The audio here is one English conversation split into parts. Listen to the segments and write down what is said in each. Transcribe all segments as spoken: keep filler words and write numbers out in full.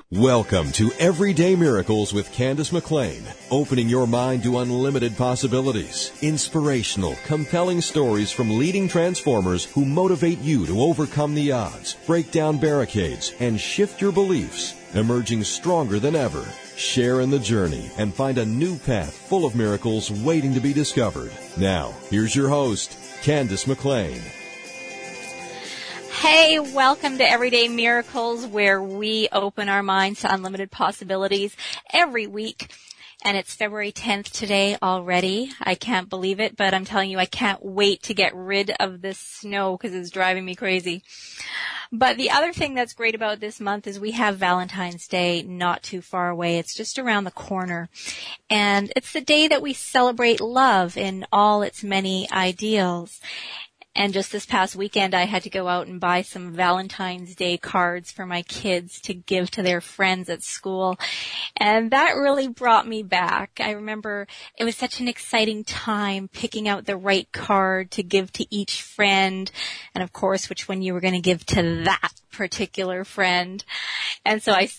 Welcome to Everyday Miracles with Candace McLean, opening your mind to unlimited possibilities. Inspirational, compelling stories from leading transformers who motivate you to overcome the odds, break down barricades, and shift your beliefs, emerging stronger than ever. Share in the journey and find a new path full of miracles waiting to be discovered. Now, here's your host, Candace McLean. Hey, welcome to Everyday Miracles, where we open our minds to unlimited possibilities every week. And it's February tenth today already. I can't believe it, but I'm telling you, I can't wait to get rid of this snow because it's driving me crazy. But the other thing that's great about this month is we have Valentine's Day not too far away. It's just around the corner. And it's the day that we celebrate love in all its many ideals. And just this past weekend, I had to go out and buy some Valentine's Day cards for my kids to give to their friends at school. And that really brought me back. I remember it was such an exciting time picking out the right card to give to each friend. And of course, which one you were going to give to that particular friend. And so I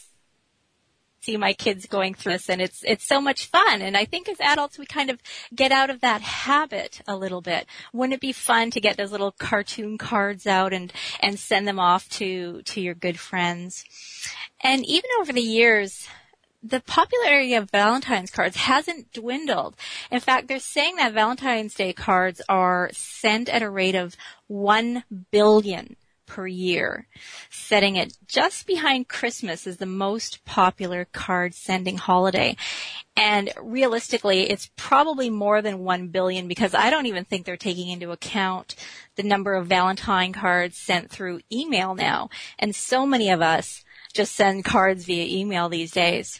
see my kids going through this, and it's it's so much fun. And I think as adults we kind of get out of that habit a little bit. Wouldn't it be fun to get those little cartoon cards out and and send them off to to your good friends? And even over the years, the popularity of Valentine's cards hasn't dwindled. In fact, they're saying that Valentine's Day cards are sent at a rate of one billion per year, setting it just behind Christmas as the most popular card sending holiday. And realistically, it's probably more than one billion because I don't even think they're taking into account the number of Valentine cards sent through email now. And so many of us just send cards via email these days.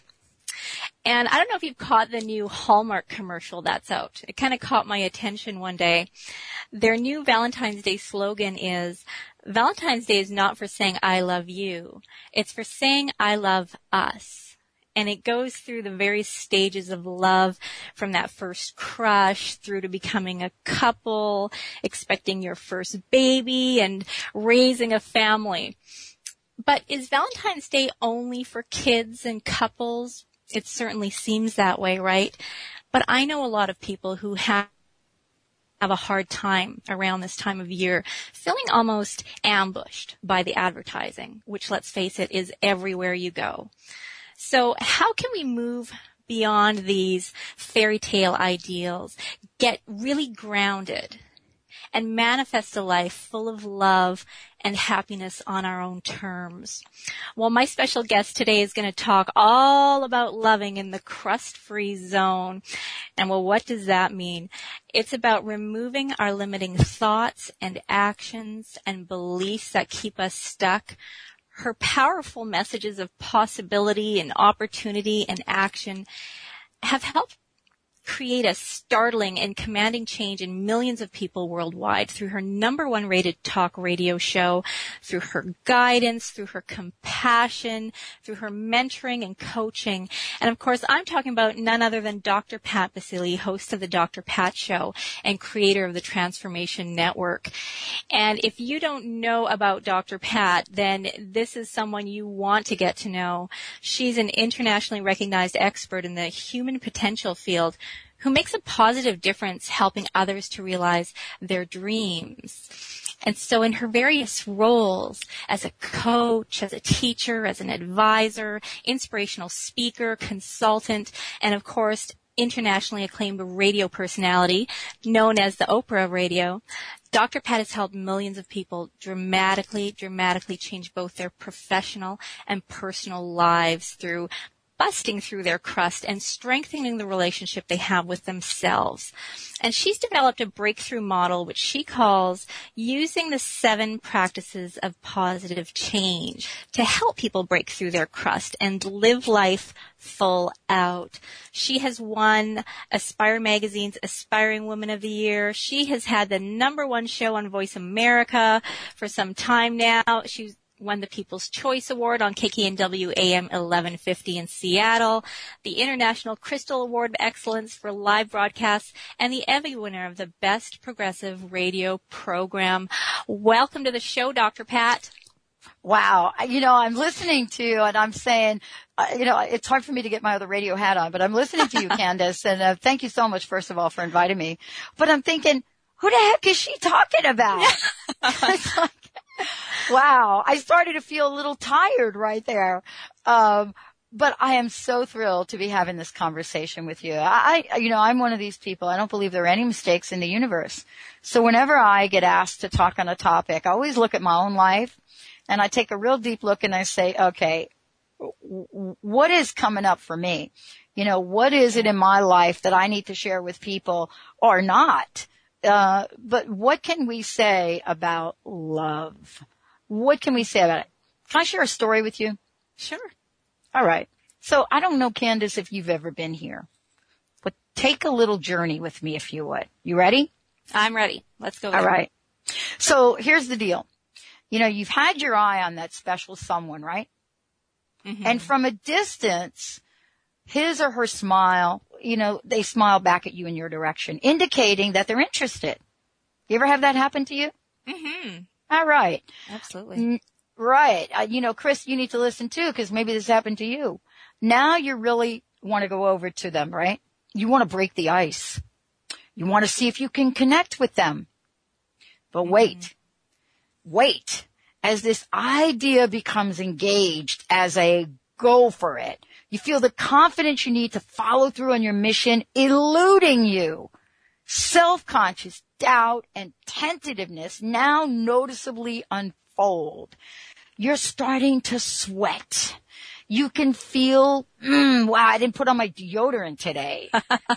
And I don't know if you've caught the new Hallmark commercial that's out. It kind of caught my attention one day. Their new Valentine's Day slogan is, Valentine's Day is not for saying I love you. It's for saying I love us. And it goes through the various stages of love, from that first crush through to becoming a couple, expecting your first baby, and raising a family. But is Valentine's Day only for kids and couples? It certainly seems that way, right? But I know a lot of people who have have a hard time around this time of year, feeling almost ambushed by the advertising, which, let's face it, is everywhere you go. So how can we move beyond these fairy tale ideals, get really grounded, and manifest a life full of love and happiness on our own terms? Well, my special guest today is going to talk all about loving in the crust-free zone. And well, what does that mean? It's about removing our limiting thoughts and actions and beliefs that keep us stuck. Her powerful messages of possibility and opportunity and action have helped create a startling and commanding change in millions of people worldwide through her number one rated talk radio show, through her guidance, through her compassion, through her mentoring and coaching. And of course, I'm talking about none other than Doctor Pat Baccili, host of the Doctor Pat Show and creator of the Transformation Network. And if you don't know about Doctor Pat, then this is someone you want to get to know. She's an internationally recognized expert in the human potential field, who makes a positive difference helping others to realize their dreams. And so in her various roles as a coach, as a teacher, as an advisor, inspirational speaker, consultant, and of course, internationally acclaimed radio personality known as the Oprah Radio, Doctor Pat has helped millions of people dramatically, dramatically change both their professional and personal lives through busting through their crust and strengthening the relationship they have with themselves. And she's developed a breakthrough model which she calls using the seven practices of positive change to help people break through their crust and live life full out. She has won Aspire Magazine's Aspiring Woman of the Year. She has had the number one show on Voice America for some time now. She's won the People's Choice Award on K K N W A M eleven fifty in Seattle, the International Crystal Award of Excellence for live broadcasts, and the Evie winner of the Best Progressive Radio Program. Welcome to the show, Doctor Pat. Wow. You know, I'm listening to you and I'm saying, uh, you know, it's hard for me to get my other radio hat on, but I'm listening to you, Candace. And uh, thank you so much, first of all, for inviting me. But I'm thinking, who the heck is she talking about? It's like, wow. I started to feel a little tired right there. Um, but I am so thrilled to be having this conversation with you. I, I, you know, I'm one of these people. I don't believe there are any mistakes in the universe. So whenever I get asked to talk on a topic, I always look at my own life and I take a real deep look and I say, okay, what is coming up for me? You know, what is it in my life that I need to share with people or not? Uh, but what can we say about love? What can we say about it? Can I share a story with you? Sure. All right. So I don't know, Candace, if you've ever been here, but take a little journey with me if you would. You ready? I'm ready. Let's go. All right. So here's the deal. You know, you've had your eye on that special someone, right? Mm-hmm. And from a distance, his or her smile, you know, they smile back at you in your direction, indicating that they're interested. You ever have that happen to you? Mm-hmm. All right. Absolutely. N- right. Uh, you know, Chris, you need to listen too, because maybe this happened to you. Now you really want to go over to them, right? You want to break the ice. You want to see if you can connect with them. But mm-hmm. wait, wait. As this idea becomes engaged as a go for it, you feel the confidence you need to follow through on your mission eluding you. Self-conscious doubt and tentativeness now noticeably unfold. You're starting to sweat. You can feel, mm, wow, I didn't put on my deodorant today.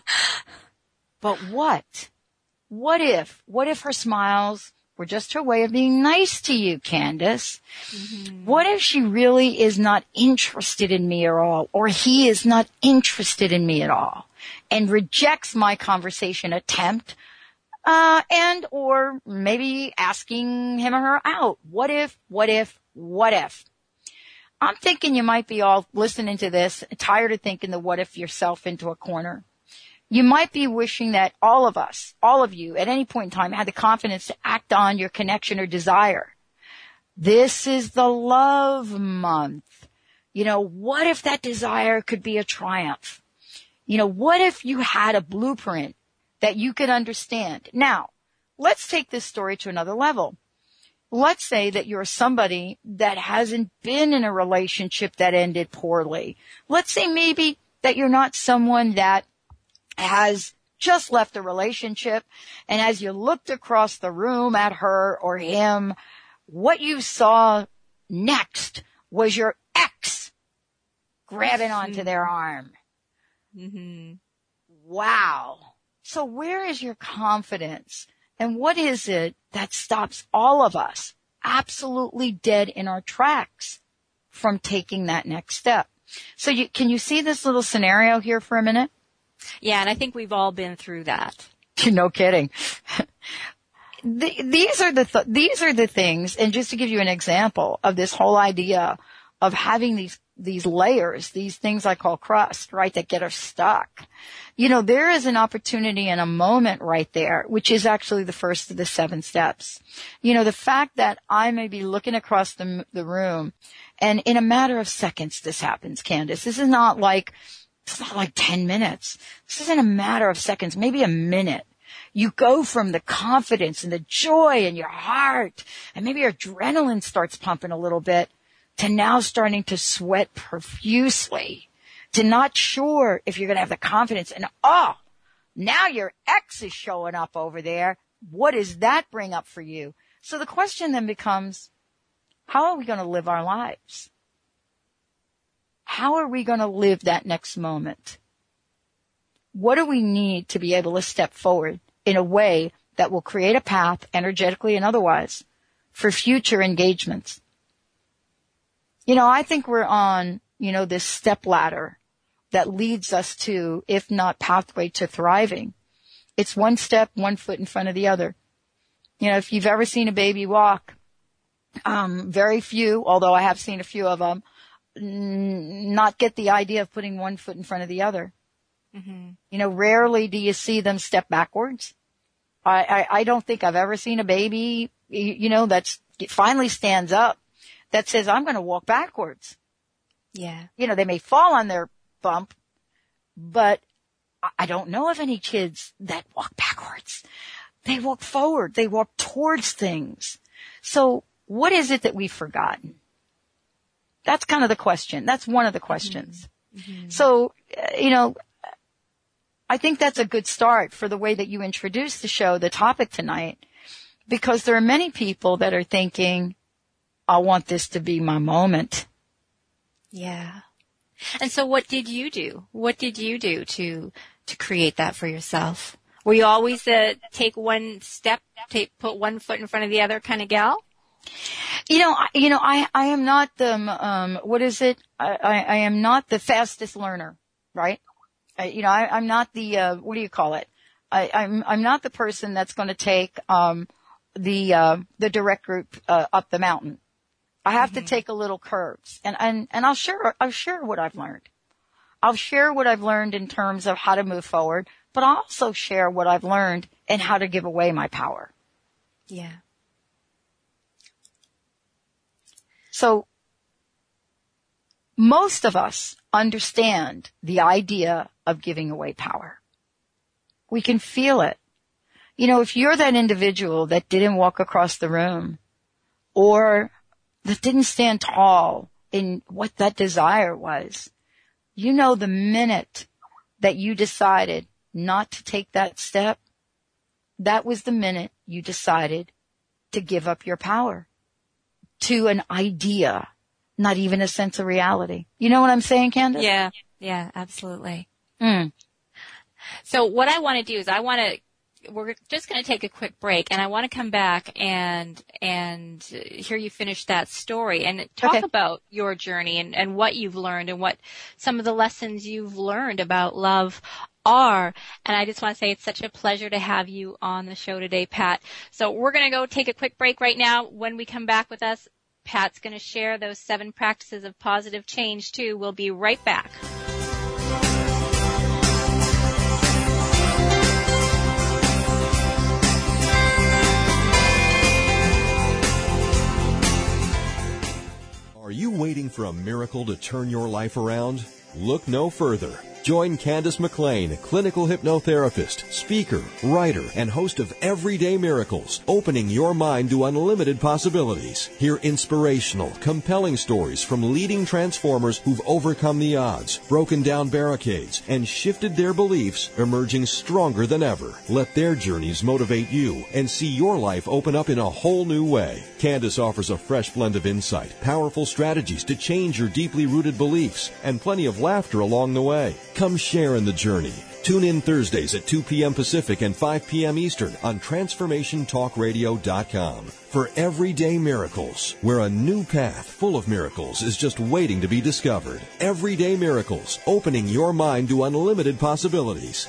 But what? What if, what if her smiles were just her way of being nice to you, Candace? Mm-hmm. What if she really is not interested in me at all, or he is not interested in me at all, and rejects my conversation attempt, uh, and or maybe asking him or her out? What if, what if, what if? I'm thinking you might be all listening to this, tired of thinking the what if yourself into a corner. You might be wishing that all of us, all of you, at any point in time had the confidence to act on your connection or desire. This is the love month. You know, what if that desire could be a triumph? You know, what if you had a blueprint that you could understand? Now, let's take this story to another level. Let's say that you're somebody that hasn't been in a relationship that ended poorly. Let's say maybe that you're not someone that has just left a relationship, and as you looked across the room at her or him, what you saw next was your ex grabbing onto their arm. Mm-hmm. Wow. So where is your confidence? And what is it that stops all of us absolutely dead in our tracks from taking that next step? So you, can you see this little scenario here for a minute? Yeah, and I think we've all been through that. No kidding. the, these are the th- these are the things, and just to give you an example of this whole idea of having these these layers, these things I call crust, right, that get us stuck. You know, there is an opportunity and a moment right there, which is actually the first of the seven steps. You know, the fact that I may be looking across the the room, and in a matter of seconds this happens, Candace. This is not like It's not like ten minutes. This isn't a matter of seconds, maybe a minute. You go from the confidence and the joy in your heart, and maybe your adrenaline starts pumping a little bit, to now starting to sweat profusely, to not sure if you're going to have the confidence. And, oh, now your ex is showing up over there. What does that bring up for you? So the question then becomes, how are we going to live our lives? How are we going to live that next moment? What do we need to be able to step forward in a way that will create a path, energetically and otherwise, for future engagements? You know, I think we're on, you know, this step ladder that leads us to, if not pathway to thriving. It's one step, one foot in front of the other. You know, if you've ever seen a baby walk, um, very few, although I have seen a few of them, not get the idea of putting one foot in front of the other. Mm-hmm. You know, rarely do you see them step backwards. I, I, I don't think I've ever seen a baby, you, you know, that's it finally stands up. that says, I'm going to walk backwards. Yeah. You know, they may fall on their bump, but I don't know of any kids that walk backwards. They walk forward. They walk towards things. So what is it that we've forgotten? That's kind of the question. That's one of the questions. Mm-hmm. So, uh, you know, I think that's a good start for the way that you introduced the show, the topic tonight, because there are many people that are thinking, I want this to be my moment. Yeah. And so what did you do? What did you do to, to create that for yourself? Were you always a take one step, take, put one foot in front of the other kind of gal? You know, I, you know, I, I am not the, um, what is it? I, I, I am not the fastest learner, right? I, you know, I, I'm not the, uh, what do you call it? I, I'm, I'm not the person that's going to take, um, the, uh, the direct route, uh, up the mountain. I have mm-hmm. to take a little curves, and, and, and I'll share, I'll share what I've learned. I'll share what I've learned in terms of how to move forward, but I'll also share what I've learned and how to give away my power. Yeah. So most of us understand the idea of giving away power. We can feel it. You know, if you're that individual that didn't walk across the room or that didn't stand tall in what that desire was, you know, the minute that you decided not to take that step, that was the minute you decided to give up your power to an idea, not even a sense of reality. You know what I'm saying, Candace? Yeah, yeah, absolutely. Mm. So what I want to do is I want to, we're just going to take a quick break, and I want to come back and and hear you finish that story and talk okay. about your journey and, and what you've learned and what some of the lessons you've learned about love are. And I just want to say it's such a pleasure to have you on the show today, Pat. So we're going to go take a quick break right now. When we come back with us, Pat's going to share those seven practices of positive change, too. We'll be right back. Are you waiting for a miracle to turn your life around? Look no further. Join Candace McLean, clinical hypnotherapist, speaker, writer, and host of Everyday Miracles, opening your mind to unlimited possibilities. Hear inspirational, compelling stories from leading transformers who've overcome the odds, broken down barricades, and shifted their beliefs, emerging stronger than ever. Let their journeys motivate you and see your life open up in a whole new way. Candace offers a fresh blend of insight, powerful strategies to change your deeply rooted beliefs, and plenty of laughter along the way. Come share in the journey. Tune in Thursdays at two p.m. Pacific and five p.m. Eastern on transformation talk radio dot com for Everyday Miracles, where a new path full of miracles is just waiting to be discovered. Everyday Miracles, opening your mind to unlimited possibilities.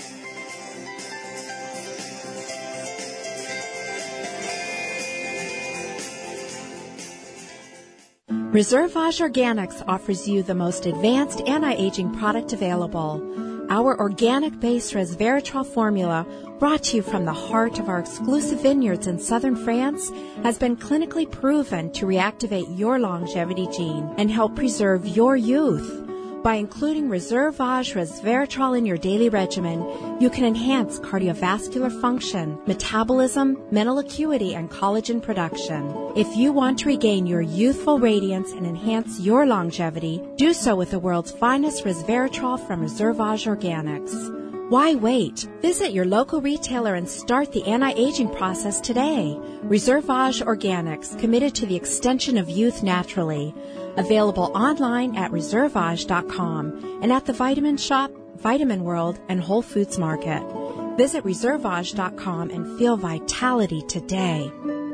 Reservage Organics offers you the most advanced anti-aging product available. Our organic-based resveratrol formula, brought to you from the heart of our exclusive vineyards in southern France, has been clinically proven to reactivate your longevity gene and help preserve your youth. By including Reservage resveratrol in your daily regimen, you can enhance cardiovascular function, metabolism, mental acuity, and collagen production. If you want to regain your youthful radiance and enhance your longevity, do so with the world's finest resveratrol from Reservage Organics. Why wait? Visit your local retailer and start the anti-aging process today. Reservage Organics, committed to the extension of youth naturally. Available online at reservage dot com and at the Vitamin Shop, Vitamin World, and Whole Foods Market. Visit reservage dot com and feel vitality today.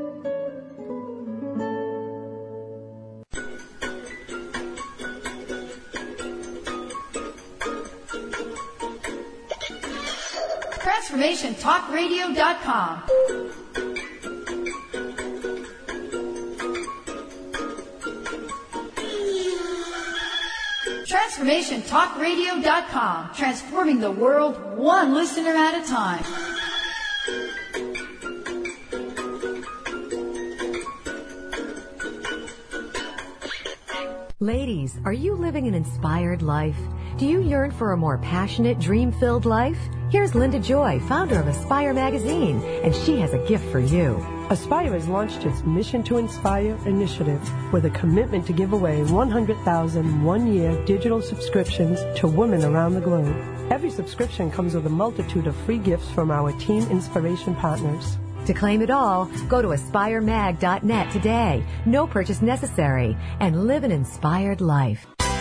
transformation talk radio dot com. transformation talk radio dot com, transforming the world one listener at a time. Ladies, are you living an inspired life? Do you yearn for a more passionate, dream-filled life? Here's Linda Joy, founder of Aspire Magazine, and she has a gift for you. Aspire has launched its Mission to Inspire initiative with a commitment to give away one hundred thousand one-year digital subscriptions to women around the globe. Every subscription comes with a multitude of free gifts from our Teen Inspiration partners. To claim it all, go to aspire mag dot net today. No purchase necessary. And live an inspired life.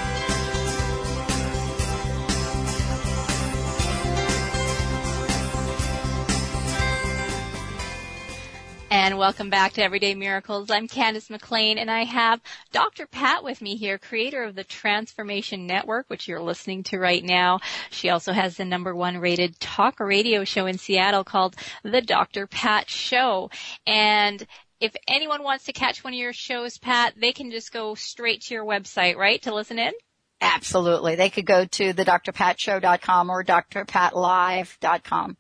And welcome back to Everyday Miracles. I'm Candace McLean, and I have Doctor Pat with me here, creator of the Transformation Network, which you're listening to right now. She also has the number one rated talk radio show in Seattle called The Doctor Pat Show. And if anyone wants to catch one of your shows, Pat, they can just go straight to your website, right, to listen in? Absolutely. They could go to the d r pat show dot com or d r pat live dot com.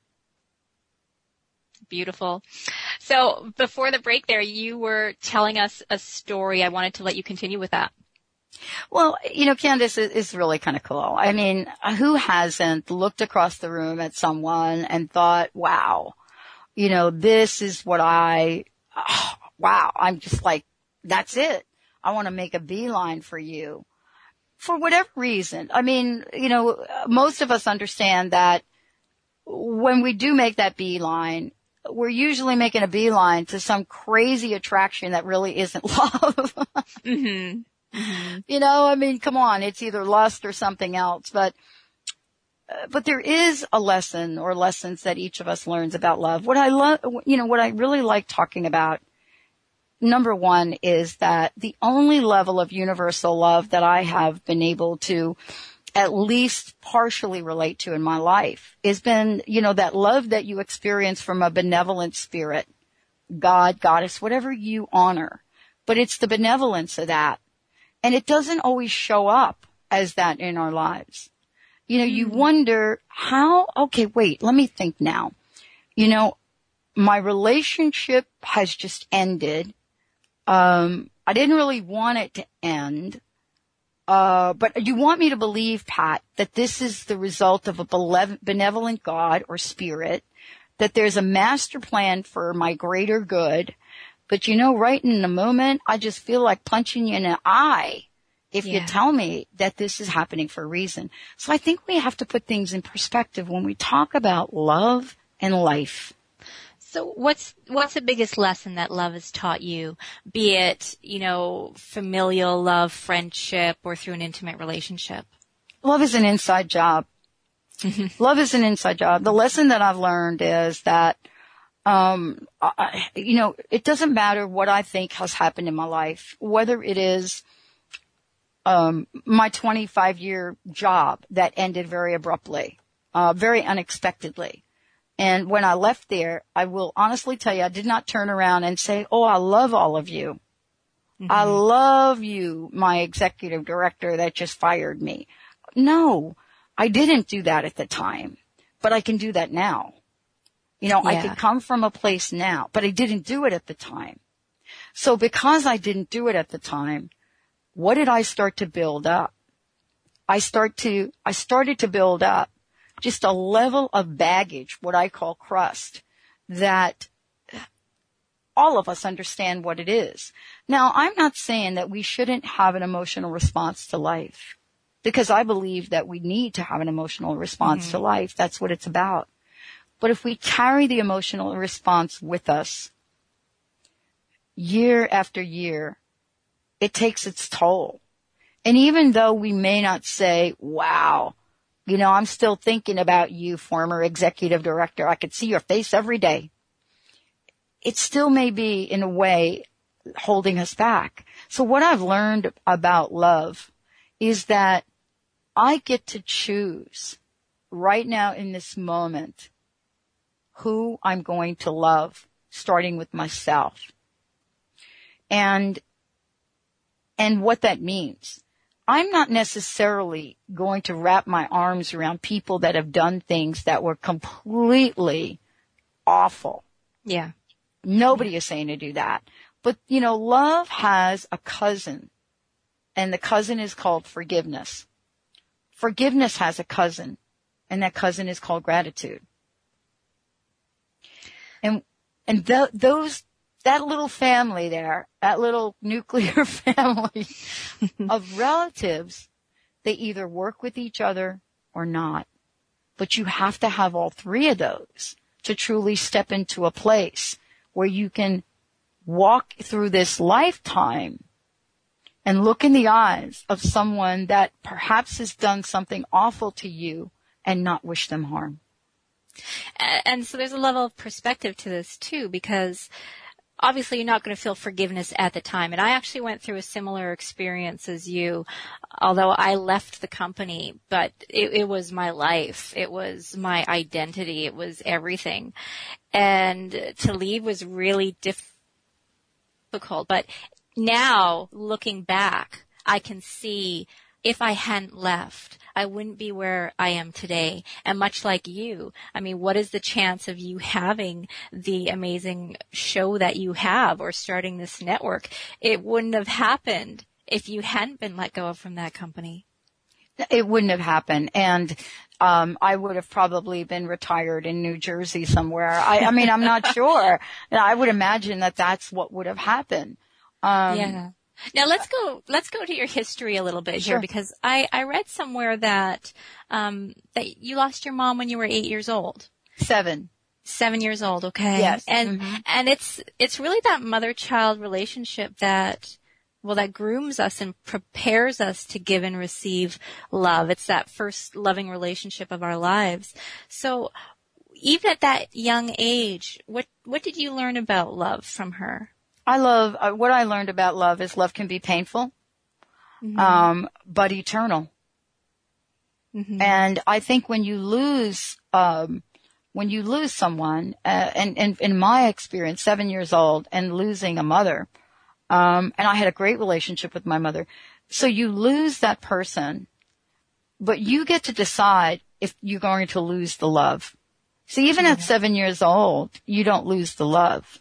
Beautiful. So before the break there, you were telling us a story. I wanted to let you continue with that. Well, you know, Candace, is really kind of cool. I mean, who hasn't looked across the room at someone and thought, wow, you know, this is what I, oh, wow, I'm just like, that's it. I want to make a beeline for you. For whatever reason. I mean, you know, most of us understand that when we do make that beeline, we're usually making a beeline to some crazy attraction that really isn't love. mm-hmm. Mm-hmm. You know, I mean, come on, it's either lust or something else, but, uh, but there is a lesson or lessons that each of us learns about love. What I love, you know, what I really like talking about, number one, is that the only level of universal love that I have been able to at least partially relate to in my life has been, you know, that love that you experience from a benevolent spirit, God, goddess, whatever you honor. But it's the benevolence of that. And it doesn't always show up as that in our lives. You know, mm-hmm. you wonder how, okay, wait, let me think now. You know, my relationship has just ended. Um, I didn't really want it to end. Uh, but you want me to believe, Pat, that this is the result of a benevolent God or spirit, that there's a master plan for my greater good. But you know, right in the moment, I just feel like punching you in the eye if yeah. you tell me that this is happening for a reason. So I think we have to put things in perspective when we talk about love and life. So what's, what's the biggest lesson that love has taught you, be it, you know, familial love, friendship, or through an intimate relationship? Love is an inside job. Love is an inside job. The lesson that I've learned is that, um, I, you know, it doesn't matter what I think has happened in my life, whether it is, um, my twenty-five year job that ended very abruptly, uh, very unexpectedly. And when I left there, I will honestly tell you, I did not turn around and say, oh, I love all of you. Mm-hmm. I love you, my executive director that just fired me. No, I didn't do that at the time, but I can do that now. You know, yeah. I could come from a place now, but I didn't do it at the time. So because I didn't do it at the time, what did I start to build up? I start to, I started to build up just a level of baggage, what I call crust, that all of us understand what it is. Now, I'm not saying that we shouldn't have an emotional response to life, because I believe that we need to have an emotional response mm-hmm. to life. That's what it's about. But if we carry the emotional response with us year after year, it takes its toll. And even though we may not say, wow, you know, I'm still thinking about you, former executive director. I could see your face every day. It still may be, in a way, holding us back. So what I've learned about love is that I get to choose right now in this moment who I'm going to love, starting with myself. And, and what that means. I'm not necessarily going to wrap my arms around people that have done things that were completely awful. Yeah. Nobody is saying to do that. But, you know, love has a cousin, and the cousin is called forgiveness. Forgiveness has a cousin, and that cousin is called gratitude. And, and th- those, that little family there, that little nuclear family of relatives, they either work with each other or not. But you have to have all three of those to truly step into a place where you can walk through this lifetime and look in the eyes of someone that perhaps has done something awful to you and not wish them harm. And so there's a level of perspective to this too, because obviously you're not going to feel forgiveness at the time. And I actually went through a similar experience as you, although I left the company, but it, it was my life. It was my identity. It was everything. And to leave was really difficult. But now, looking back, I can see if I hadn't left, I wouldn't be where I am today. And much like you, I mean, what is the chance of you having the amazing show that you have or starting this network? It wouldn't have happened if you hadn't been let go from that company. It wouldn't have happened. And um I would have probably been retired in New Jersey somewhere. I, I mean, I'm not sure. I would imagine that that's what would have happened. Um, yeah. Now let's go, let's go to your history a little bit Sure. here, because I, I read somewhere that, um, that you lost your mom when you were eight years old. Seven. Seven years old. Okay. Yes. And, Mm-hmm. and it's, it's really that mother-child relationship that, well, that grooms us and prepares us to give and receive love. It's that first loving relationship of our lives. So even at that young age, what, what did you learn about love from her? I love, uh, what I learned about love is love can be painful, Mm-hmm. um, but eternal. Mm-hmm. And I think when you lose, um, when you lose someone, uh, and, and in my experience, seven years old and losing a mother, um, and I had a great relationship with my mother. So you lose that person, but you get to decide if you're going to lose the love. So even Mm-hmm. at seven years old, you don't lose the love.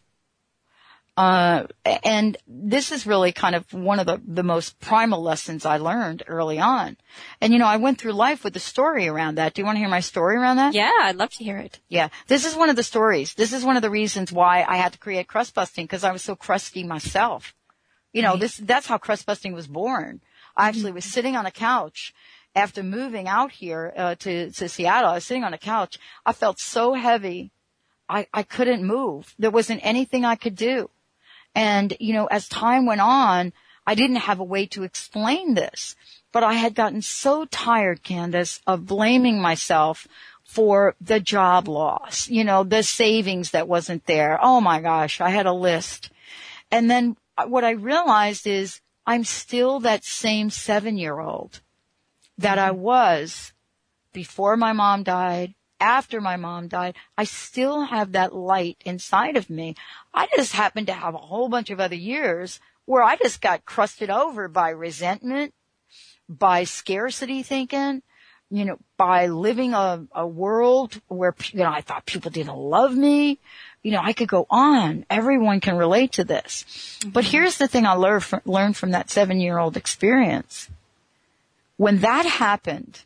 Uh, and this is really kind of one of the, the most primal lessons I learned early on. And, you know, I went through life with a story around that. Do you want to hear my story around that? Yeah, I'd love to hear it. Yeah. This is one of the stories. This is one of the reasons why I had to create Crust Busting, because I was so crusty myself. You know, Right. this, that's how Crust Busting was born. I actually was sitting on a couch after moving out here, uh, to, to Seattle. I was sitting on a couch. I felt so heavy. I, I couldn't move. There wasn't anything I could do. And, you know, as time went on, I didn't have a way to explain this, but I had gotten so tired, Candace, of blaming myself for the job loss, you know, the savings that wasn't there. Oh my gosh, I had a list. And then what I realized is I'm still that same seven-year-old that I was before my mom died, after my mom died. I still have that light inside of me. I just happened to have a whole bunch of other years where I just got crusted over by resentment, by scarcity thinking, you know, by living a, a world where, you know, I thought people didn't love me. You know, I could go on. Everyone can relate to this. Mm-hmm. But here's the thing I learned from, learned from that seven-year-old experience. When that happened,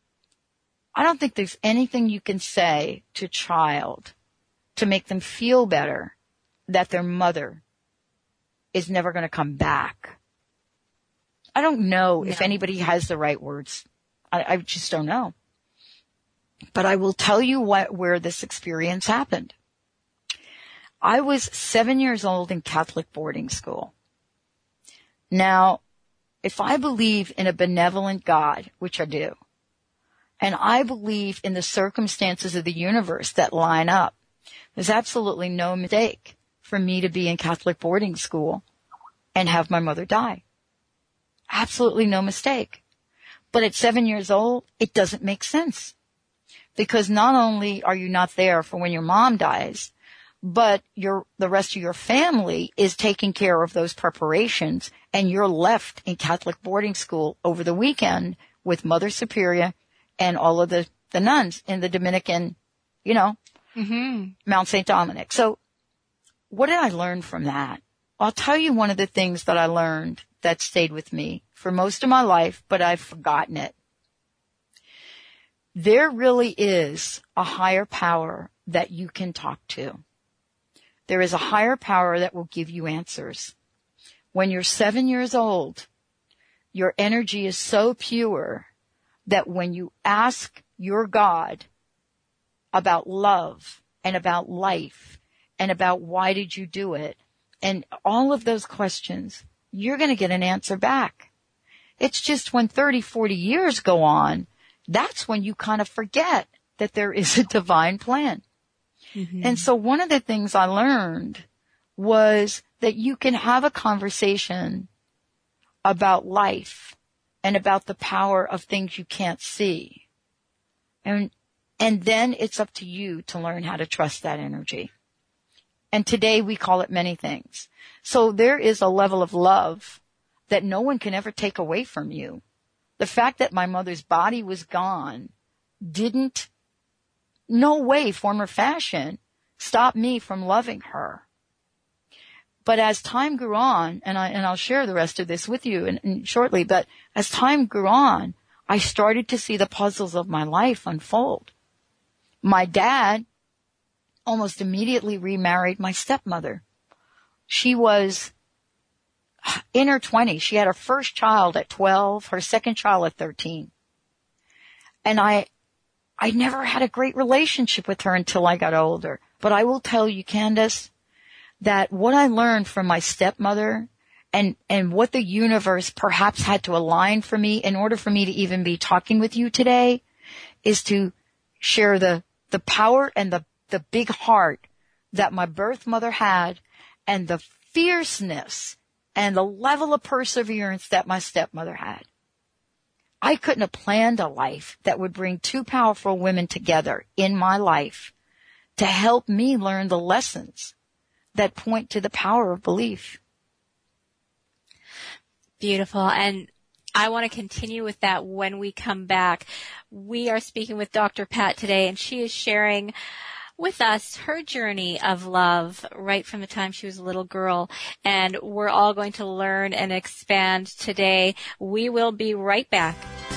I don't think there's anything you can say to a child to make them feel better that their mother is never going to come back. I don't know No. if anybody has the right words. I, I just don't know. But I will tell you what, where this experience happened. I was seven years old in Catholic boarding school. Now, if I believe in a benevolent God, which I do, and I believe in the circumstances of the universe that line up, there's absolutely no mistake for me to be in Catholic boarding school and have my mother die. Absolutely no mistake. But at seven years old, it doesn't make sense. Because not only are you not there for when your mom dies, but your, the rest of your family is taking care of those preparations, and you're left in Catholic boarding school over the weekend with Mother Superior and all of the, the nuns in the Dominican, you know, Mm-hmm. Mount Saint Dominic. So what did I learn from that? I'll tell you one of the things that I learned that stayed with me for most of my life, but I've forgotten it. There really is a higher power that you can talk to. There is a higher power that will give you answers. When you're seven years old, your energy is so pure that when you ask your God about love and about life and about why did you do it and all of those questions, you're going to get an answer back. It's just when thirty, forty years go on, that's when you kind of forget that there is a divine plan. Mm-hmm. And so one of the things I learned was that you can have a conversation about life and about the power of things you can't see. And, and then it's up to you to learn how to trust that energy. And today we call it many things. So there is a level of love that no one can ever take away from you. The fact that my mother's body was gone didn't, no way, form or fashion, stop me from loving her. But as time grew on, and I, and I'll share the rest of this with you in, in shortly, but as time grew on, I started to see the puzzles of my life unfold. My dad almost immediately remarried my stepmother. She was in her twenties. She had her first child at twelve, her second child at thirteen. And I, I never had a great relationship with her until I got older. But I will tell you, Candace, that what I learned from my stepmother and, and what the universe perhaps had to align for me in order for me to even be talking with you today is to share the, the power and the, the big heart that my birth mother had and the fierceness and the level of perseverance that my stepmother had. I couldn't have planned a life that would bring two powerful women together in my life to help me learn the lessons that point to the power of belief. Beautiful. And I want to continue with that when we come back. We are speaking with Doctor Pat today, and she is sharing with us her journey of love right from the time she was a little girl. And we're all going to learn and expand today. We will be right back.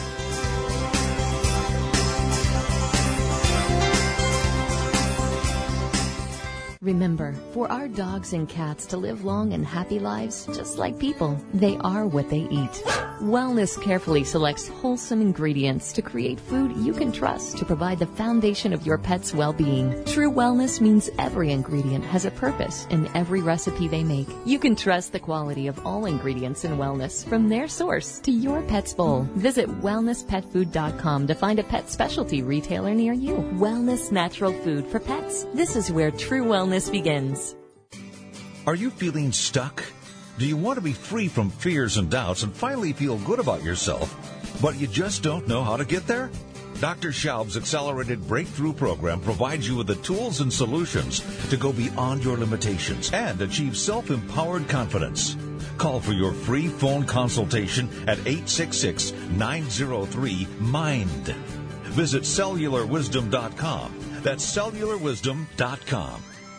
Remember, for our dogs and cats to live long and happy lives, just like people, they are what they eat. Wellness carefully selects wholesome ingredients to create food you can trust to provide the foundation of your pet's well-being. True wellness means every ingredient has a purpose in every recipe they make. You can trust the quality of all ingredients in Wellness from their source to your pet's bowl. Visit wellness pet food dot com to find a pet specialty retailer near you. Wellness Natural Food for Pets. This is where true wellness begins. Are you feeling stuck? Do you want to be free from fears and doubts and finally feel good about yourself, but you just don't know how to get there? Doctor Schaub's Accelerated Breakthrough Program provides you with the tools and solutions to go beyond your limitations and achieve self-empowered confidence. Call for your free phone consultation at eight six six, nine zero three, MIND. Visit cellular wisdom dot com. That's cellular wisdom dot com.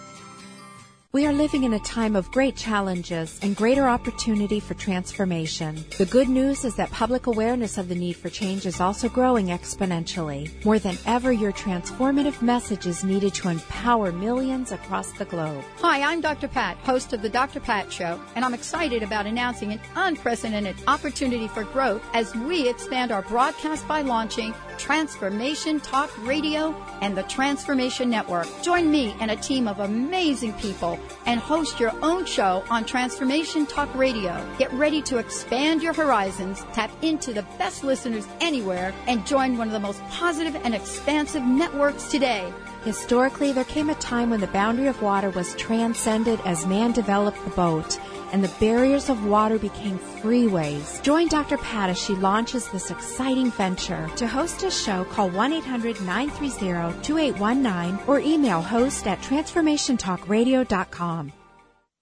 We are living in a time of great challenges and greater opportunity for transformation. The good news is that public awareness of the need for change is also growing exponentially. More than ever, your transformative message is needed to empower millions across the globe. Hi, I'm Doctor Pat, host of the Doctor Pat Show, and I'm excited about announcing an unprecedented opportunity for growth as we expand our broadcast by launching Transformation Talk Radio and the Transformation Network. Join me and a team of amazing people and host your own show on Transformation Talk Radio. Get ready to expand your horizons, tap into the best listeners anywhere, and join one of the most positive and expansive networks today. Historically, there came a time when the boundary of water was transcended as man developed the boat, and the barriers of water became freeways. Join Doctor Pat as she launches this exciting venture. To host a show, call one eight hundred, nine three zero, two eight one nine or email host at transformation talk radio dot com.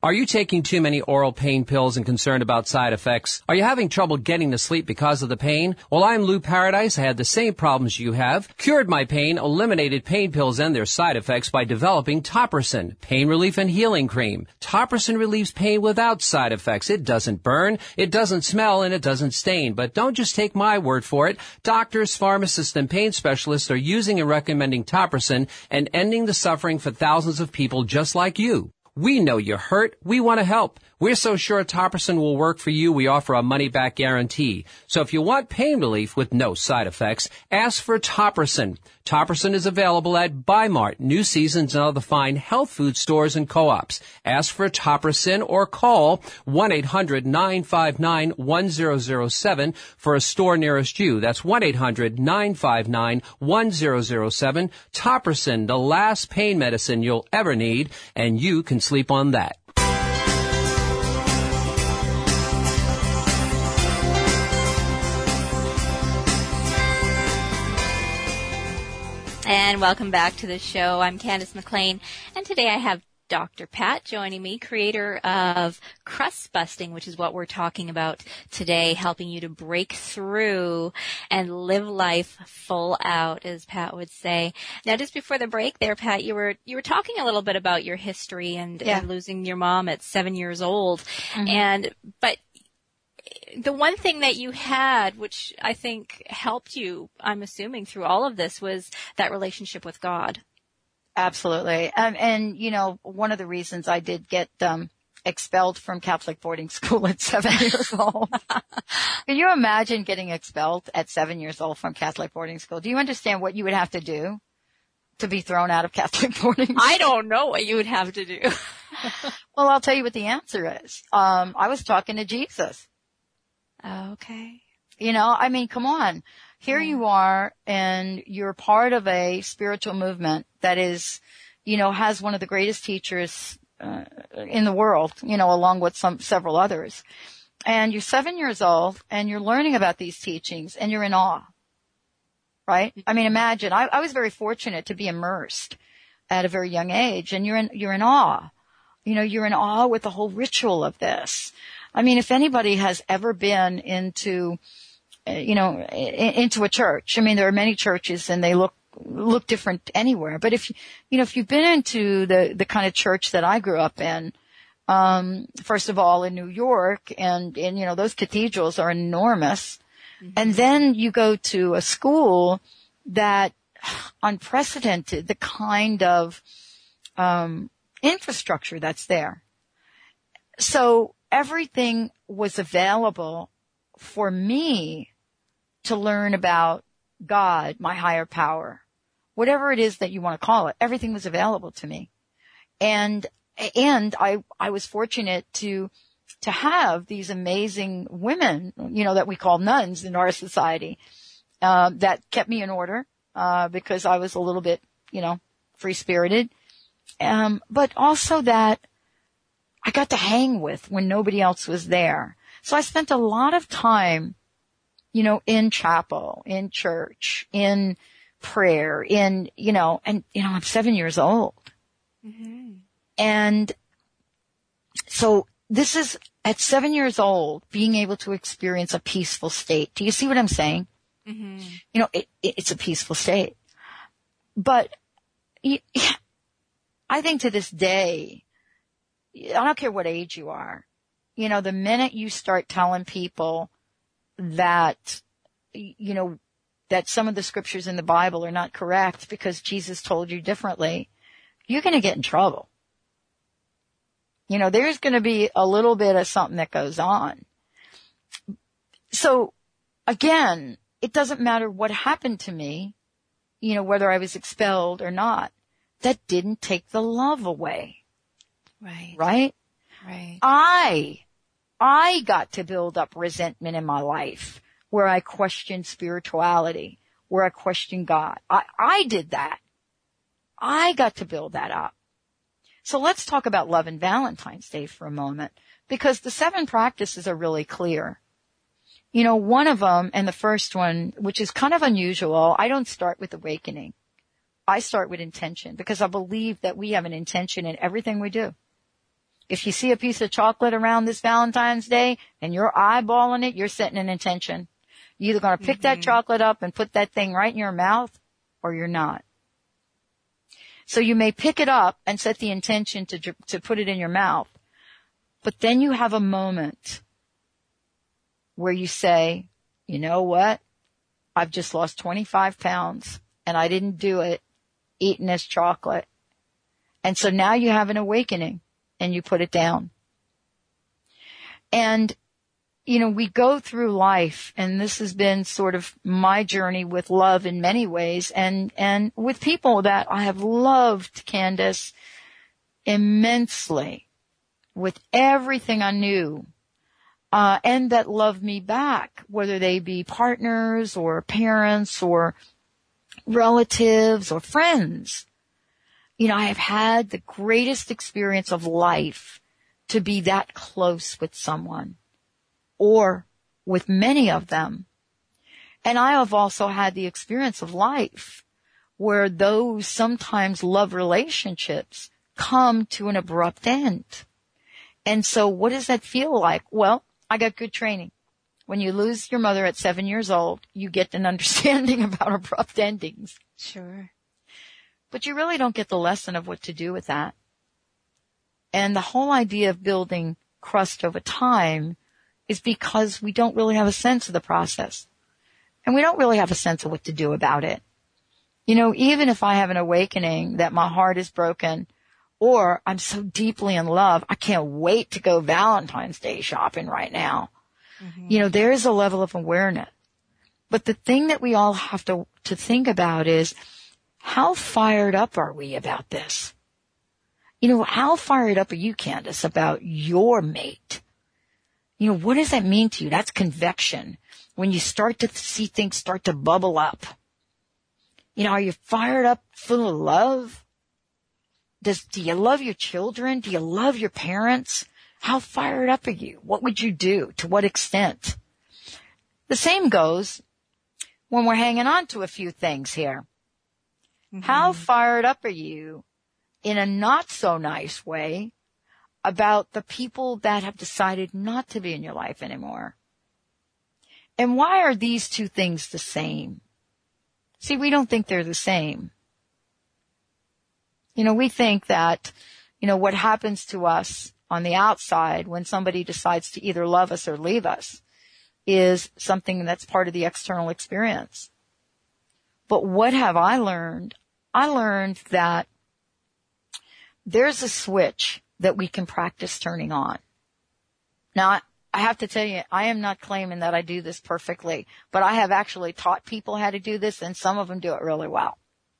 Are you taking too many oral pain pills and concerned about side effects? Are you having trouble getting to sleep because of the pain? Well, I'm Lou Paradise. I had the same problems you have. Cured my pain, eliminated pain pills and their side effects by developing Topricin, pain relief and healing cream. Topricin relieves pain without side effects. It doesn't burn, it doesn't smell, and it doesn't stain. But don't just take my word for it. Doctors, pharmacists, and pain specialists are using and recommending Topricin and ending the suffering for thousands of people just like you. We know you're hurt. We want to help. We're so sure Topricin will work for you, we offer a money-back guarantee. So if you want pain relief with no side effects, ask for Topricin. Topricin is available at Bi-Mart, New Seasons, and other fine health food stores and co-ops. Ask for Topricin or call one eight hundred nine five nine one zero zero seven for a store nearest you. That's one eight hundred nine five nine one zero zero seven. Topricin, the last pain medicine you'll ever need, and you can sleep on that. And welcome back to the show. I'm Candace McLean, and today I have Doctor Pat joining me, creator of Crust Busting, which is what we're talking about today, helping you to break through and live life full out, as Pat would say. Now, just before the break there, Pat, you were you were talking a little bit about your history and, yeah. and losing your mom at seven years old, Mm-hmm. and but. The one thing that you had, which I think helped you, I'm assuming, through all of this, was that relationship with God. Absolutely. Um, and, you know, one of the reasons I did get um, expelled from Catholic boarding school at seven years old. Can you imagine getting expelled at seven years old from Catholic boarding school? Do you understand what you would have to do to be thrown out of Catholic boarding school? I don't know what you would have to do. Well, I'll tell you what the answer is. Um, I was talking to Jesus. Okay. You know, I mean, come on. Here yeah. you are, and you're part of a spiritual movement that is, you know, has one of the greatest teachers uh, in the world, you know, along with some several others. And you're seven years old, and you're learning about these teachings, and you're in awe, right? I mean, imagine. I, I was very fortunate to be immersed at a very young age, and you're in you're in awe. You know, you're in awe with the whole ritual of this. I mean, if anybody has ever been into, you know, into a church, I mean, there are many churches and they look, look different anywhere. But if, you know, if you've been into the, the kind of church that I grew up in, um, first of all in New York, and, and, you know, those cathedrals are enormous. Mm-hmm. And then you go to a school that unprecedented, the kind of, um, infrastructure that's there. So, everything was available for me to learn about God, my higher power, whatever it is that you want to call it. Everything was available to me. And, and I, I was fortunate to, to have these amazing women, you know, that we call nuns in our society, uh, that kept me in order, uh, because I was a little bit, you know, free spirited. Um, but also that I got to hang with when nobody else was there. So I spent a lot of time, you know, in chapel, in church, in prayer, in, you know, and, you know, I'm seven years old. Mm-hmm. And so this is at seven years old, being able to experience a peaceful state. Do you see what I'm saying? Mm-hmm. You know, it, it, it's a peaceful state. But I think to this day, I don't care what age you are. You know, the minute you start telling people that, you know, that some of the scriptures in the Bible are not correct because Jesus told you differently, you're going to get in trouble. You know, there's going to be a little bit of something that goes on. So, again, it doesn't matter what happened to me, you know, whether I was expelled or not. That didn't take the love away. Right. Right? Right. I, I got to build up resentment in my life where I questioned spirituality, where I questioned God. I, I did that. I got to build that up. So let's talk about love and Valentine's Day for a moment, because the seven practices are really clear. You know, one of them, and the first one, which is kind of unusual, I don't start with awakening. I start with intention, because I believe that we have an intention in everything we do. If you see a piece of chocolate around this Valentine's Day and you're eyeballing it, you're setting an intention. You're either going to pick mm-hmm. that chocolate up and put that thing right in your mouth, or you're not. So you may pick it up and set the intention to to put it in your mouth, but then you have a moment where you say, you know what? I've just lost twenty-five pounds and I didn't do it eating this chocolate. And so now you have an awakening and you put it down. And, you know, we go through life, and this has been sort of my journey with love in many ways, and, and with people that I have loved, Candace, immensely with everything I knew, uh, and that loved me back, whether they be partners or parents or relatives or friends. You know, I have had the greatest experience of life to be that close with someone, or with many of them. And I have also had the experience of life where those sometimes love relationships come to an abrupt end. And so what does that feel like? Well, I got good training. When you lose your mother at seven years old, you get an understanding about abrupt endings. Sure. But you really don't get the lesson of what to do with that. And the whole idea of building trust over time is because we don't really have a sense of the process. And we don't really have a sense of what to do about it. You know, even if I have an awakening that my heart is broken, or I'm so deeply in love, I can't wait to go Valentine's Day shopping right now. Mm-hmm. You know, there is a level of awareness. But the thing that we all have to, to think about is, how fired up are we about this? You know, how fired up are you, Candace, about your mate? You know, what does that mean to you? That's convection. When you start to see things start to bubble up. You know, are you fired up, full of love? Does, do you love your children? Do you love your parents? How fired up are you? What would you do? To what extent? The same goes when we're hanging on to a few things here. Mm-hmm. How fired up are you in a not so nice way about the people that have decided not to be in your life anymore? And why are these two things the same? See, we don't think they're the same. You know, we think that, you know, what happens to us on the outside when somebody decides to either love us or leave us is something that's part of the external experience. But what have I learned? I learned that there's a switch that we can practice turning on. Now, I have to tell you, I am not claiming that I do this perfectly, but I have actually taught people how to do this, and some of them do it really well.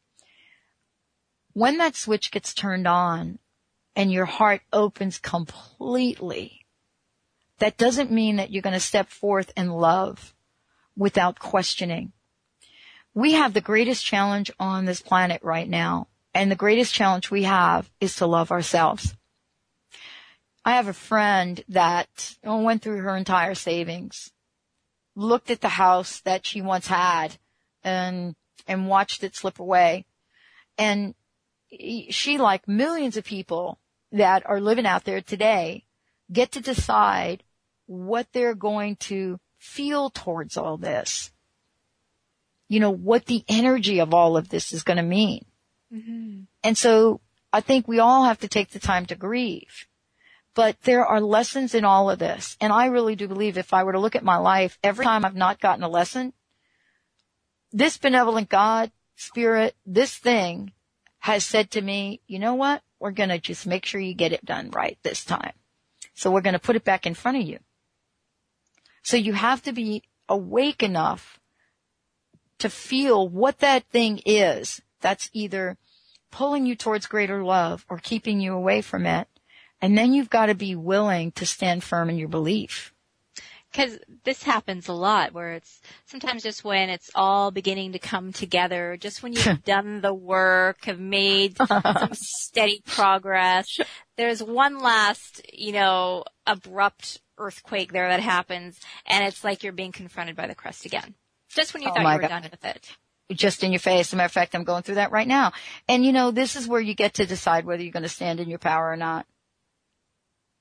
When that switch gets turned on and your heart opens completely, that doesn't mean that you're going to step forth in love without questioning. We have the greatest challenge on this planet right now, and the greatest challenge we have is to love ourselves. I have a friend that went through her entire savings, looked at the house that she once had, and and watched it slip away. And she, like millions of people that are living out there today, get to decide what they're going to feel towards all this. You know, what the energy of all of this is going to mean. Mm-hmm. And so I think we all have to take the time to grieve. But there are lessons in all of this. And I really do believe if I were to look at my life, every time I've not gotten a lesson, this benevolent God, Spirit, this thing has said to me, you know what? We're going to just make sure you get it done right this time. So we're going to put it back in front of you. So you have to be awake enough to feel what that thing is that's either pulling you towards greater love or keeping you away from it. And then you've got to be willing to stand firm in your belief. Because this happens a lot where it's sometimes just when it's all beginning to come together, just when you've done the work, have made some steady progress, there's one last, you know, abrupt earthquake there that happens, and it's like you're being confronted by the crust again. Just when you oh thought you were God. done with it. Just in your face. As a matter of fact, I'm going through that right now. And, you know, this is where you get to decide whether you're going to stand in your power or not.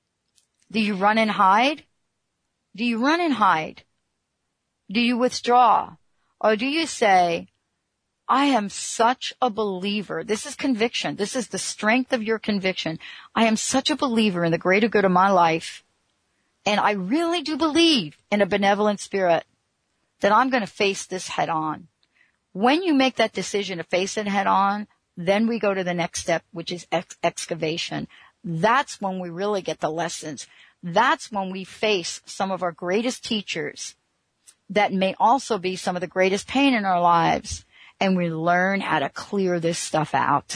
Do you run and hide? Do you run and hide? Do you withdraw? Or do you say, I am such a believer. This is conviction. This is the strength of your conviction. I am such a believer in the greater good of my life. And I really do believe in a benevolent spirit that I'm going to face this head on. When you make that decision to face it head on, then we go to the next step, which is ex- excavation. That's when we really get the lessons. That's when we face some of our greatest teachers that may also be some of the greatest pain in our lives. And we learn how to clear this stuff out.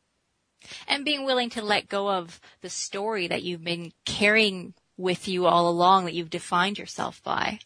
And being willing to let go of the story that you've been carrying with you all along, that you've defined yourself by.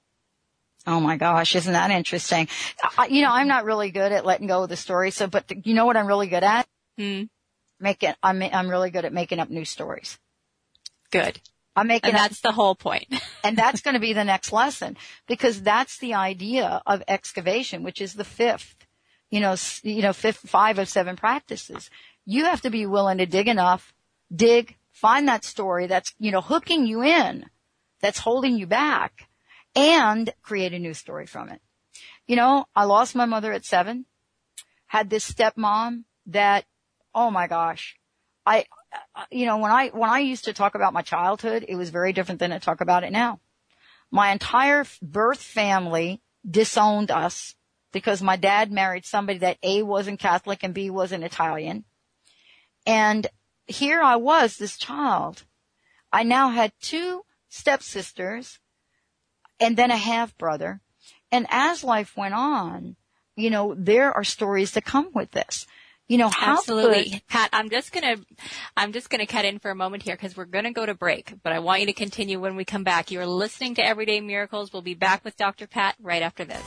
Oh my gosh, isn't that interesting? I, you know, I'm not really good at letting go of the story. So, but the, you know what I'm really good at? Hmm. Making, I'm, I'm really good at making up new stories. Good. I'm making and that's up, the whole point. And that's going to be the next lesson, because that's the idea of excavation, which is the fifth, you know, you know, fifth, five of seven practices. You have to be willing to dig enough, dig, find that story that's, you know, hooking you in, that's holding you back, and create a new story from it. You know, I lost my mother at seven, had this stepmom that, oh my gosh, I, you know, when I, when I used to talk about my childhood, it was very different than I talk about it now. My entire birth family disowned us because my dad married somebody that A, wasn't Catholic and B, wasn't Italian. And here I was, this child. I now had two stepsisters and then a half brother. And as life went on, you know, there are stories that come with this. You know, how Absolutely. Could, Pat, I'm just going to, I'm just going to cut in for a moment here because we're going to go to break, but I want you to continue when we come back. You are listening to Everyday Miracles. We'll be back with Doctor Pat right after this.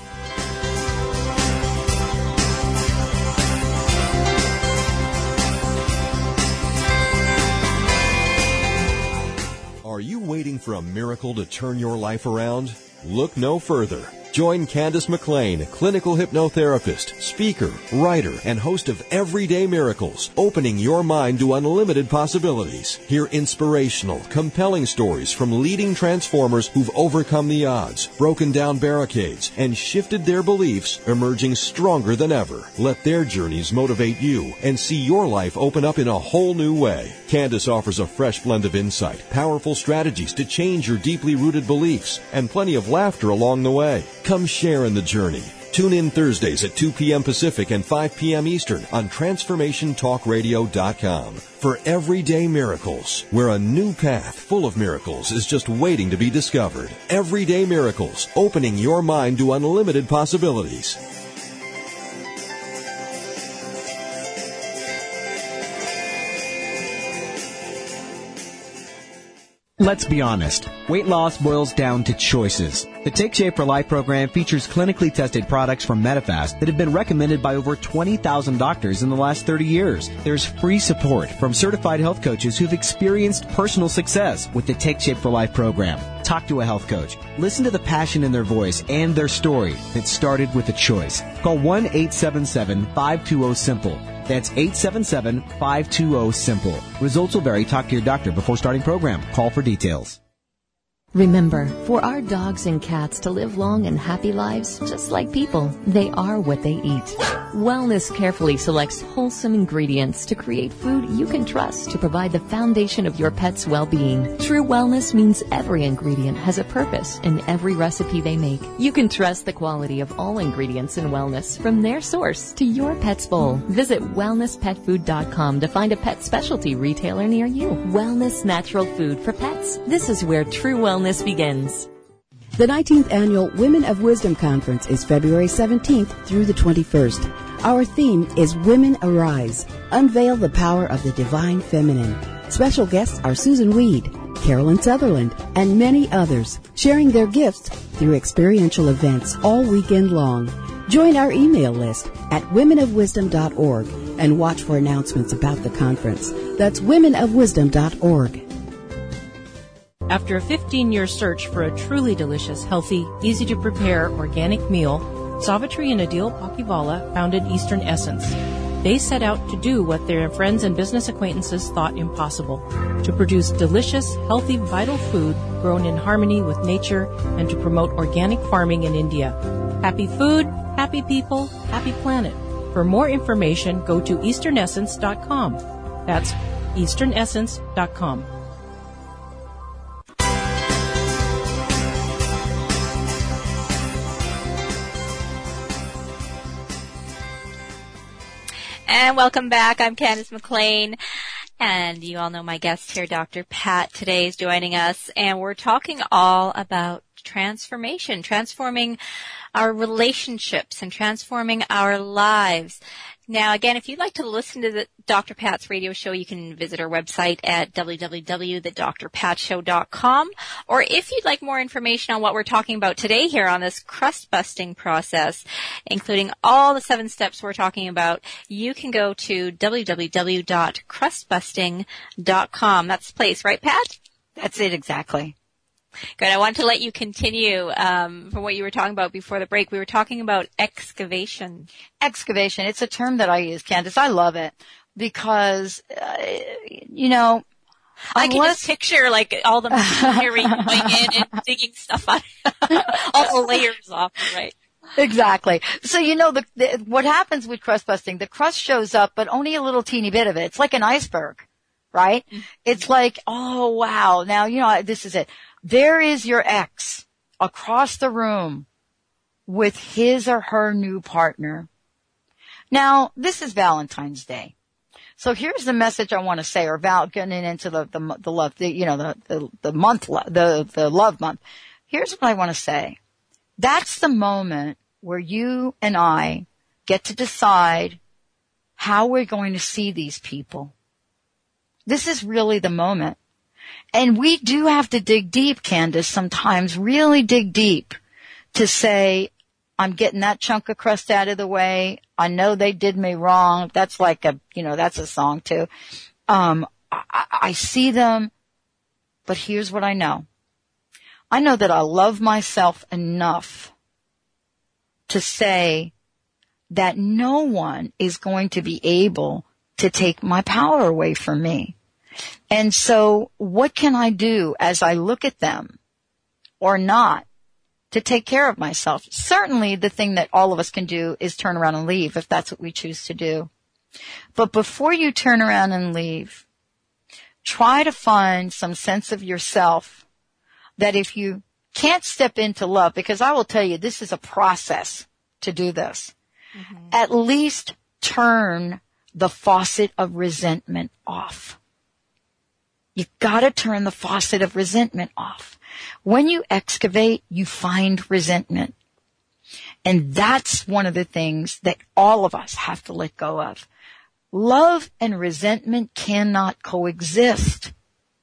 Are you waiting for a miracle to turn your life around? Look no further. Join Candace McLean, clinical hypnotherapist, speaker, writer, and host of Everyday Miracles, opening your mind to unlimited possibilities. Hear inspirational, compelling stories from leading transformers who've overcome the odds, broken down barricades, and shifted their beliefs, emerging stronger than ever. Let their journeys motivate you and see your life open up in a whole new way. Candace offers a fresh blend of insight, powerful strategies to change your deeply rooted beliefs, and plenty of laughter along the way. Come share in the journey. Tune in Thursdays at two p.m. Pacific and five p.m. Eastern on transformation talk radio dot com for Everyday Miracles, where a new path full of miracles is just waiting to be discovered. Everyday Miracles, opening your mind to unlimited possibilities. Let's be honest. Weight loss boils down to choices. The Take Shape for Life program features clinically tested products from Medifast that have been recommended by over twenty thousand doctors in the last thirty years. There's free support from certified health coaches who've experienced personal success with the Take Shape for Life program. Talk to a health coach. Listen to the passion in their voice and their story that started with a choice. Call one eight seven seven, five two zero, SIMPLE. That's eight seven seven, five two zero, SIMPLE. Results will vary. Talk to your doctor before starting program. Call for details. Remember, for our dogs and cats to live long and happy lives, just like people, they are what they eat. Wellness carefully selects wholesome ingredients to create food you can trust to provide the foundation of your pet's well-being. True wellness means every ingredient has a purpose in every recipe they make. You can trust the quality of all ingredients in wellness from their source to your pet's bowl. Visit wellness pet food dot com to find a pet specialty retailer near you. Wellness natural food for pets. This is where true wellness begins. The nineteenth Annual Women of Wisdom Conference is February seventeenth through the twenty-first. Our theme is Women Arise, Unveil the Power of the Divine Feminine. Special guests are Susan Weed, Carolyn Sutherland, and many others, sharing their gifts through experiential events all weekend long. Join our email list at women of wisdom dot org and watch for announcements about the conference. That's women of wisdom dot org. After a fifteen-year search for a truly delicious, healthy, easy-to-prepare organic meal, Savitri and Adil Pakivala founded Eastern Essence. They set out to do what their friends and business acquaintances thought impossible, to produce delicious, healthy, vital food grown in harmony with nature and to promote organic farming in India. Happy food, happy people, happy planet. For more information, go to eastern essence dot com. That's eastern essence dot com. And welcome back. I'm Candace McLean. And you all know my guest here, Doctor Pat, today is joining us. And we're talking all about transformation, transforming our relationships and transforming our lives. Now, again, if you'd like to listen to the Doctor Pat's radio show, you can visit our website at w w w dot the dr pat show dot com. Or if you'd like more information on what we're talking about today here on this crust-busting process, including all the seven steps we're talking about, you can go to w w w dot crust busting dot com. That's the place, right, Pat? That's it, exactly. Good. I wanted to let you continue um, from what you were talking about before the break. We were talking about excavation. Excavation. It's a term that I use, Candace. I love it because, uh, you know, I can just picture like all the machinery going in and digging stuff out, all the layers off, right? Exactly. So, you know, the, the, what happens with crust busting, the crust shows up, but only a little teeny bit of it. It's like an iceberg, right? Mm-hmm. It's like, oh, wow. Now, you know, this is it. There is your ex across the room with his or her new partner. Now, this is Valentine's Day. So here's the message I want to say, or Val, getting into the, the, the love, the, you know, the, the, the month, the, the love month. Here's what I want to say. That's the moment where you and I get to decide how we're going to see these people. This is really the moment. And we do have to dig deep, Candace, sometimes, really dig deep to say, I'm getting that chunk of crust out of the way. I know they did me wrong. That's like a, you know, that's a song too. Um, I, I see them, but here's what I know. I know that I love myself enough to say that no one is going to be able to take my power away from me. And so what can I do as I look at them or not to take care of myself? Certainly the thing that all of us can do is turn around and leave if that's what we choose to do. But before you turn around and leave, try to find some sense of yourself that if you can't step into love, because I will tell you this is a process to do this, mm-hmm. at least turn the faucet of resentment off. You've got to turn the faucet of resentment off. When you excavate, you find resentment. And that's one of the things that all of us have to let go of. Love and resentment cannot coexist.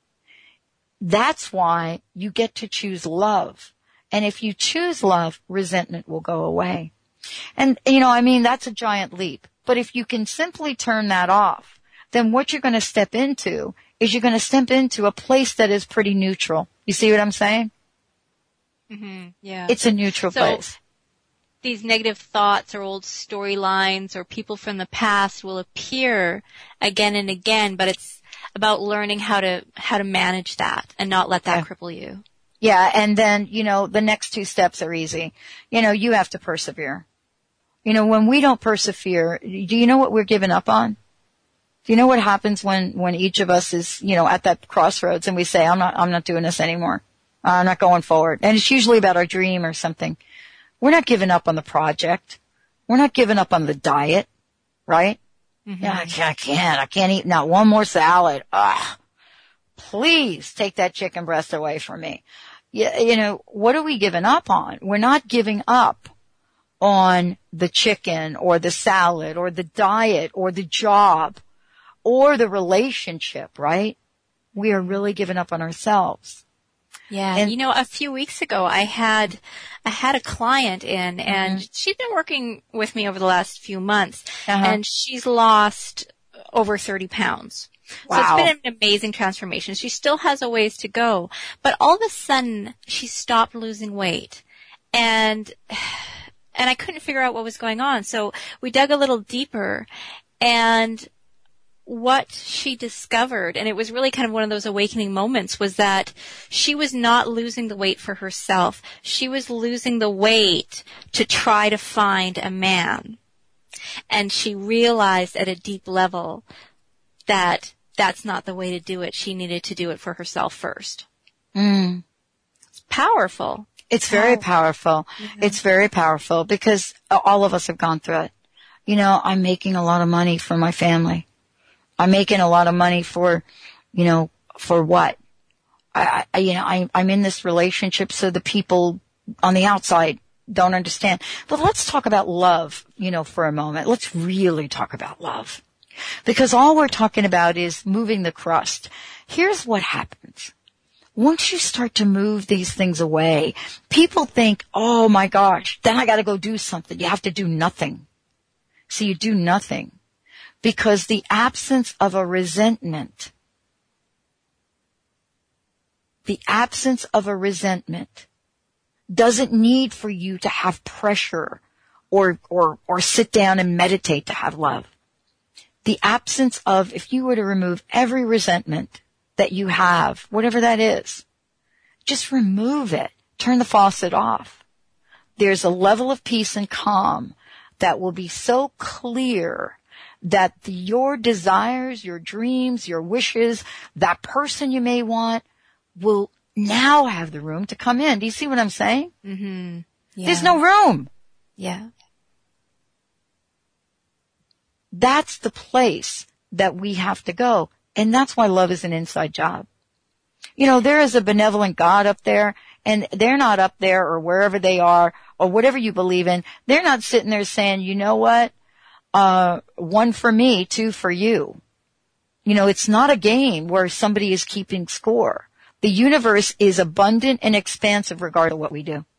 That's why you get to choose love. And if you choose love, resentment will go away. And, you know, I mean, that's a giant leap. But if you can simply turn that off, then what you're going to step into is you're going to step into a place that is pretty neutral. You see what I'm saying? Mm-hmm. Yeah. It's a neutral so, place. These negative thoughts or old storylines or people from the past will appear again and again, but it's about learning how to, how to manage that and not let that yeah. cripple you. Yeah. And then, you know, the next two steps are easy. You know, you have to persevere. You know, when we don't persevere, do you know what we're giving up on? Do you know what happens when, when each of us is, you know, at that crossroads and we say, I'm not, I'm not doing this anymore. I'm not going forward. And it's usually about our dream or something. We're not giving up on the project. We're not giving up on the diet, right? Mm-hmm. Yeah, I can't, I can't, I can't eat not one more salad. Ugh. Please take that chicken breast away from me. You, you know, what are we giving up on? We're not giving up on the chicken or the salad or the diet or the job or the relationship, right? We are really giving up on ourselves. Yeah. And, you know, a few weeks ago I had, I had a client in and mm-hmm. she's been working with me over the last few months uh-huh. and she's lost over thirty pounds. Wow. So it's been an amazing transformation. She still has a ways to go, but all of a sudden she stopped losing weight and, and I couldn't figure out what was going on. So we dug a little deeper And what she discovered, and it was really kind of one of those awakening moments, was that she was not losing the weight for herself. She was losing the weight to try to find a man. And she realized at a deep level that that's not the way to do it. She needed to do it for herself first. Mm. It's powerful. It's very powerful. Mm-hmm. It's very powerful because all of us have gone through it. You know, I'm making a lot of money for my family. I'm making a lot of money for, you know, for what? I, I you know, I, I'm in this relationship so the people on the outside don't understand. But let's talk about love, you know, for a moment. Let's really talk about love. Because all we're talking about is moving the crust. Here's what happens. Once you start to move these things away, people think, oh my gosh, then I gotta go do something. You have to do nothing. So you do nothing. Because the absence of a resentment, the absence of a resentment doesn't need for you to have pressure or, or, or sit down and meditate to have love. The absence of, if you were to remove every resentment that you have, whatever that is, just remove it. Turn the faucet off. There's a level of peace and calm that will be so clear that the, your desires, your dreams, your wishes, that person you may want will now have the room to come in. Do you see what I'm saying? Mm-hmm. Yeah. There's no room. Yeah. That's the place that we have to go. And that's why love is an inside job. You know, there is a benevolent God up there, and they're not up there or wherever they are or whatever you believe in. They're not sitting there saying, you know what? Uh, one for me, two for you. You know, it's not a game where somebody is keeping score. The universe is abundant and expansive regardless of what we do.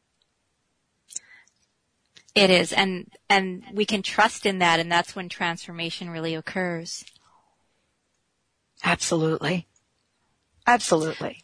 It is, and and we can trust in that, and that's when transformation really occurs. Absolutely. Absolutely.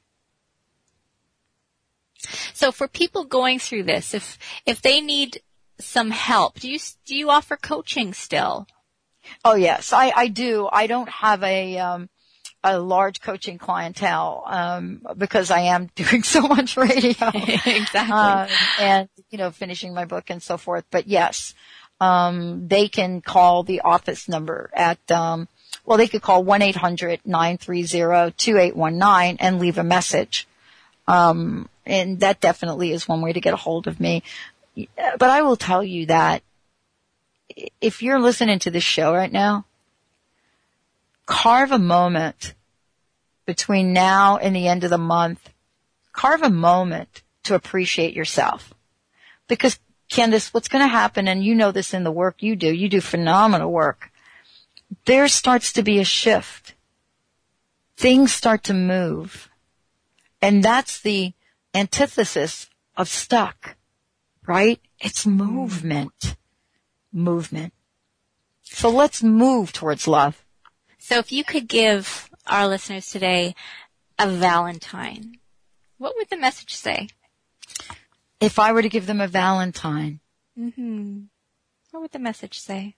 So for people going through this, if if they need some help, do you do you offer coaching still? Oh yes, I, I do. I don't have a um a large coaching clientele um because I am doing so much radio. Exactly. Um, and you know, finishing my book and so forth. But yes, um they can call the office number at um well they could call one eight hundred nine three zero two eight one nine and leave a message. Um and that definitely is one way to get a hold of me. But I will tell you that if you're listening to this show right now, carve a moment between now and the end of the month. Carve a moment to appreciate yourself. Because, Candace, what's going to happen, and you know this in the work you do, you do phenomenal work, there starts to be a shift. Things start to move. And that's the antithesis of stuck, right? It's movement. Movement. So let's move towards love. So if you could give our listeners today a Valentine, what would the message say? If I were to give them a Valentine, mm-hmm. what would the message say?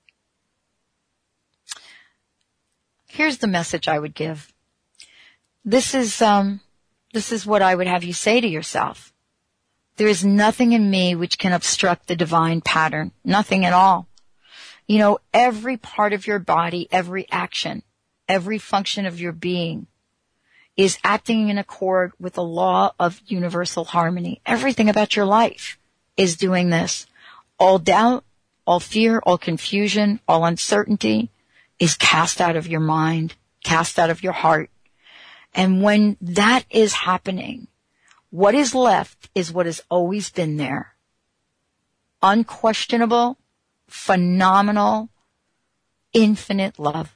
Here's the message I would give. This is, um, this is what I would have you say to yourself. There is nothing in me which can obstruct the divine pattern. Nothing at all. You know, every part of your body, every action, every function of your being is acting in accord with the law of universal harmony. Everything about your life is doing this. All doubt, all fear, all confusion, all uncertainty is cast out of your mind, cast out of your heart. And when that is happening, what is left is what has always been there. Unquestionable, phenomenal, infinite love.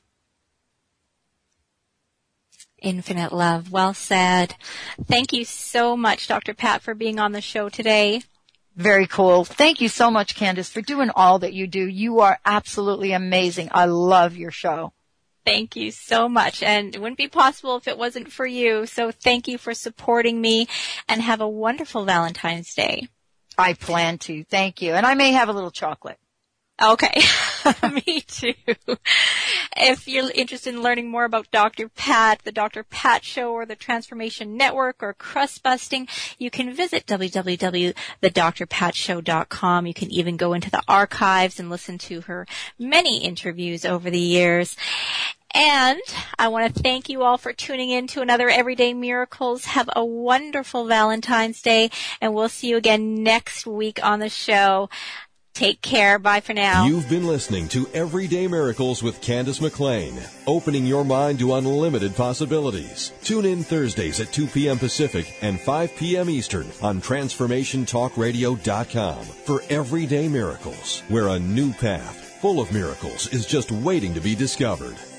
Infinite love. Well said. Thank you so much, Doctor Pat, for being on the show today. Very cool. Thank you so much, Candace, for doing all that you do. You are absolutely amazing. I love your show. Thank you so much. And it wouldn't be possible if it wasn't for you. So thank you for supporting me, and have a wonderful Valentine's Day. I plan to. Thank you. And I may have a little chocolate. Okay. Me too. If you're interested in learning more about Doctor Pat, the Doctor Pat Show, or the Transformation Network, or crust busting, you can visit w w w dot the dr pat show dot com. You can even go into the archives and listen to her many interviews over the years. And I want to thank you all for tuning in to another Everyday Miracles. Have a wonderful Valentine's Day, and we'll see you again next week on the show. Take care. Bye for now. You've been listening to Everyday Miracles with Candace McLean, opening your mind to unlimited possibilities. Tune in Thursdays at two p.m. Pacific and five p.m. Eastern on transformation talk radio dot com for Everyday Miracles, where a new path full of miracles is just waiting to be discovered.